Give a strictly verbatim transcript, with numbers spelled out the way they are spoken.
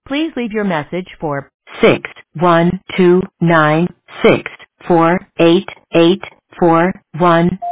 Please leave your message for six one two nine six four eight eight four one.